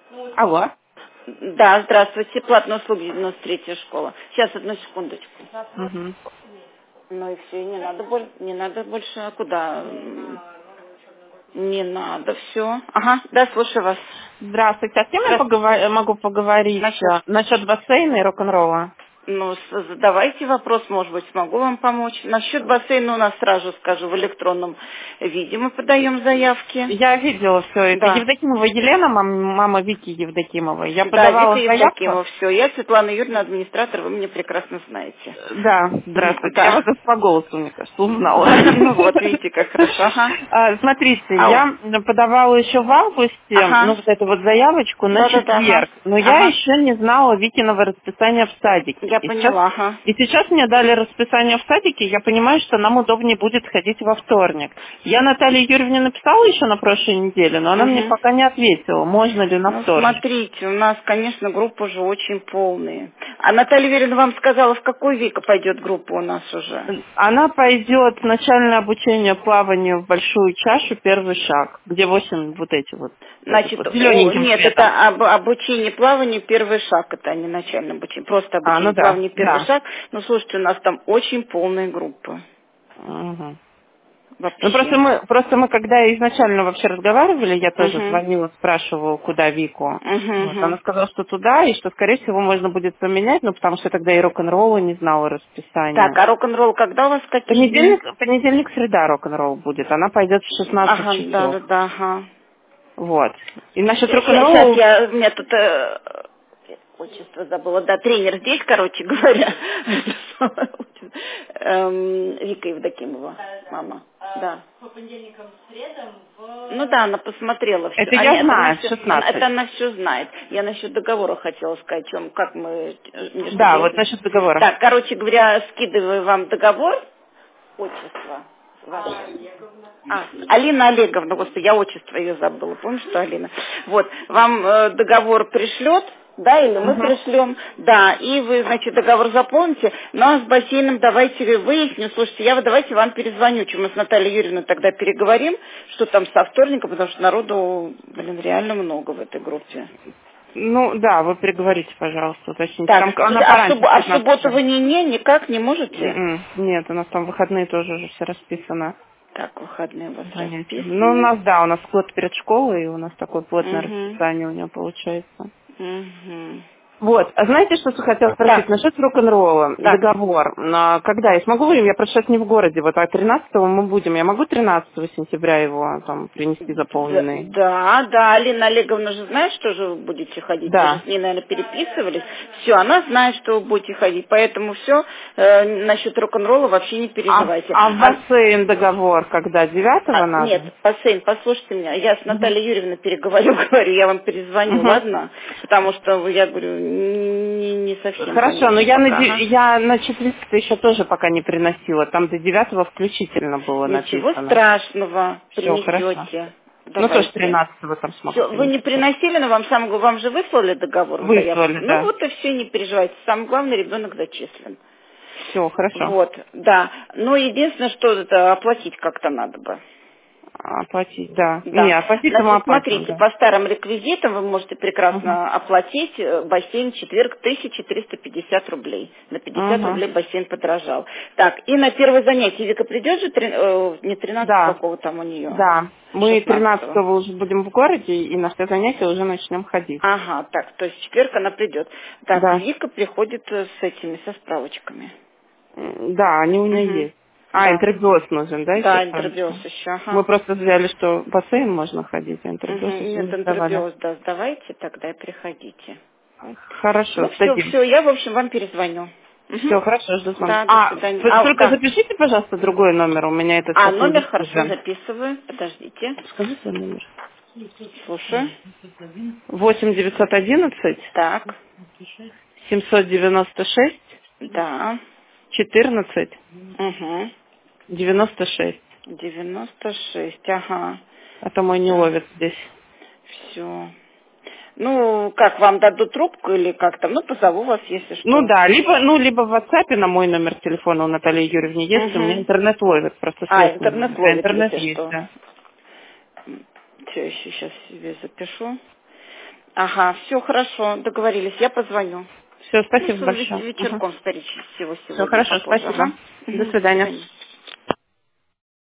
Алло. Да, здравствуйте. Платные услуги 93-я школа. Сейчас, одну секундочку. Мгм. Ну и все, не надо больше. А куда? Не надо, все. Ага, да, слушаю вас. Здравствуйте. А с кем я Здравствуйте. могу поговорить Насчет, насчет бассейна и рок-н-ролла? ну, задавайте вопрос, может быть, смогу вам помочь. Насчет бассейна у нас сразу скажу, в электронном виде мы подаем заявки. Я видела все. Это Да. Евдокимова Елена, мама Вики Евдокимовой. Я Да, Вика подавала заявку. Евдокимова, все. Я Светлана Юрьевна, администратор, вы меня прекрасно знаете. Да, здравствуйте. Я Да. вас даже по голосу, мне кажется, узнала. Ну вот, видите, как хорошо. Ага. Смотрите, Алло. я подавала еще в августе, Ага. вот эту вот заявочку на Да-да-да, ага. четверг, но я Ага. еще не знала Викиного расписания в садике. Я поняла, ага. И сейчас мне дали расписание в садике, я понимаю, что нам удобнее будет ходить во вторник. Я Наталье Юрьевне написала еще на прошлой неделе, но она мне Угу. пока не ответила, можно ли на Ну, вторник. смотрите, у нас, конечно, группы уже очень полные. А Наталья Юрьевна вам сказала, в какой век пойдет группа у нас уже? Она пойдет начальное обучение плаванию в большую чашу, первый шаг, где 8 вот эти вот, этот Значит, вот зелененьким нет, цветом. это обучение плаванию первый шаг, это не начальное обучение, просто Ну обучение да, плаванию первый да. шаг. Но слушайте, у нас там очень полные группы. Мгм. Ну Вообще. просто мы когда изначально вообще разговаривали, я тоже Угу. звонила, спрашивала, куда Вику. Вот, Угу. она сказала, что туда, и что, скорее всего, можно будет поменять, ну, потому что я тогда и рок-н-ролла не знала Так, расписания. а рок-н-ролл когда у вас какие дни? Понедельник, среда рок-н-ролл будет. Она пойдет в 16 Ага, часов. да, ага. Вот. И насчет Сейчас рок-н-ролла... у меня тут отчество забыла, да, тренер здесь, короче говоря. Вика Евдокимова, мама, да. Ну да, она посмотрела все. Это я знаю, в Это 16. она все знает. Я насчет договора хотела сказать, как мы между Да, вот делом. насчет договора. Так, короче говоря, скидываю вам договор, отчество ваше. Алина Олеговна, господи, я отчество ее забыла, помнишь, что Алина? Вот, вам договор пришлет, да, или мы Мгм. пришлем, да, и вы, значит, договор заполните, ну, а с бассейном давайте выясним, слушайте, давайте вам перезвоню, чем мы с Натальей Юрьевной тогда переговорим, что там со вторника, потому что народу, реально много в этой группе. Ну, да, вы переговорите, пожалуйста, уточните. Так, Там она слушайте, пораньше в а в 15 субботу часов. вы никак не можете? Нет, у нас там выходные тоже уже все расписано. Так, выходные у вас Занятия. Ну, расписаны. у нас год перед школой, и у нас такое плотное Угу. расписание у нее получается. Угу. Вот, а знаете, что хотела спросить? Да, Насчет рок-н-ролла, да. договор. Когда? Я смогу ли, я просто сейчас не в городе, вот, а 13-го мы будем. Я могу 13 сентября его там принести заполненный? Да, Алина Олеговна же знает, что же вы будете ходить. Вы же Да. с ней, наверное, переписывались. Все, она знает, что вы будете ходить. Поэтому все, насчет рок-н-ролла вообще не переживайте. А в бассейн договор когда? 9-го Нет, надо? бассейн, послушайте меня. Я с Мгм. Натальей Юрьевной переговорю, говорю, я вам перезвоню, Мгм. ладно? Потому что, я говорю, не совсем Хорошо, но понятно пока. Ага. я на 4 еще тоже пока не приносила. Там до 9-го включительно было Ничего написано. страшного, Все, хорошо. принесете. Ну, тоже Давайте. 13-го там смогу Все, вы не принести. приносили, но вам же выслали договор, заявку. Выслали, Ну да. вот и все, не переживайте. Самое главное, ребенок зачислен. Все, хорошо. Вот, да. Но единственное, что это оплатить как-то надо бы. Оплатить, да. Не, Да. оплатить-то мы Значит, оплатим, смотрите, да. по старым реквизитам вы можете Угу. прекрасно оплатить бассейн четверг 1350 рублей. На 50 Угу. рублей бассейн подорожал. Так, и на первое занятие Вика придет же, не 13 Да, какого там у нее, да. Мы 16. 13-го уже будем в городе, и на все занятия уже начнем ходить. Ага, так, то есть в четверг она придет. Так, Да. Вика приходит с этими, со справочками. Да, они у меня Угу. есть. Да. Интербиоз нужен, да, еще Да, интербиоз справочка? еще, Мы ага. просто взяли, что в бассейн можно ходить, а Угу. интербиоз еще Нет, не сдавали. интербиоз, да, сдавайте, тогда и приходите. Хорошо, Ну все, сдадим. все, я, в общем, вам перезвоню. Угу. Все, хорошо, жду звонка. Да, до свидания. Вы только Да. запишите, пожалуйста, другой номер, у меня этот сейчас не Номер хорошо доступен. записываю. Подождите. Скажи свой номер. Слушаю. 8 911 Так. 796 Да. 14 Угу. 96. 96. Ага. А то мой не Так. ловит здесь. Все. Ну, как, вам дадут трубку или как там? Ну, позову вас, если Ну что. да, либо в WhatsApp на мой номер телефона у Натальи Юрьевны есть, у меня Угу. интернет ловит, просто связь не Интернет ловит. А ловит, интернет если есть, что. да. Все, еще сейчас себе запишу. Ага, все хорошо, договорились, я позвоню. Все, спасибо большое. Вечерком, скорее всего, сегодня. Все хорошо, попозже. спасибо. Ага. До свидания.